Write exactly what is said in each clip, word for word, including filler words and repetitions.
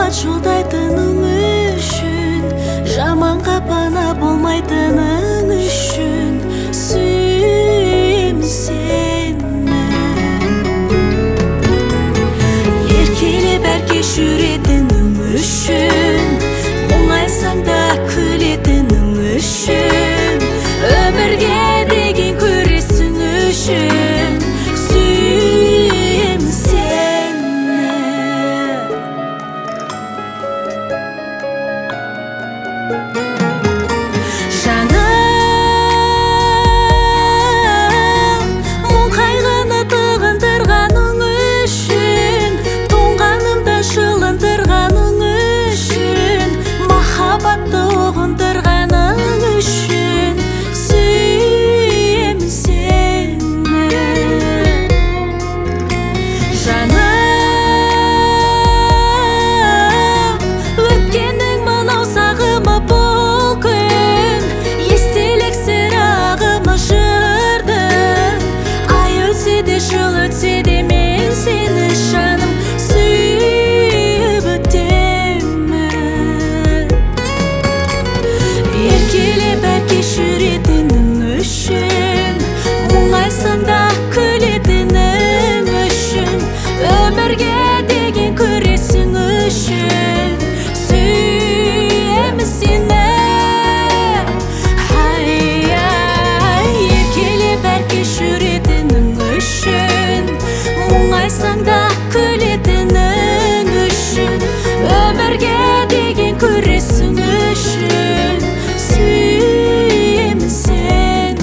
жолдайтының үшін, жаманға пана болмайтының үшін сүйемін сені. Еркелеп әркеш жүретінің үшін, мұңайсаң да күлетінің үшін, өмірге деген күресің үшін сүйемін сені. Жаным, мұң қайғыны тығындырғаның үшін, тоңғанымда жылындырғаның үшін, махаббатты ұғындырғаның үшін сүйемін сені. Жаным, өткенің мынау сағымы бұл күн, естелік сірағымы жырды. Ай өтсе де жыл өтсе де мен сені жаным сүйіп өтемін. Еркелеп әркеш жүретінің үшін, мұңайсаң да күлетінің үшін, өмірге деген күресің үшін сүйемін сені. Ай, ай, еркелеп әркеш жүретінің үшін, мұңайсаң да күлетінің үшін, өмірге деген күресің үшін сүйемін сені.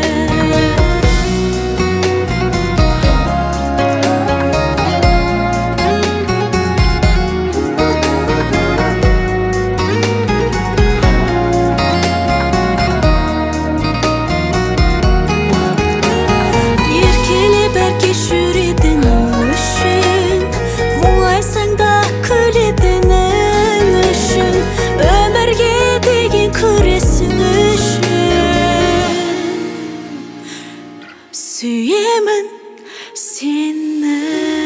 Еркелеп әркеш жүретінің үшін, мұңайсаң да күлетінің үшін, өмірге деген күресің үшін сүйемін сені.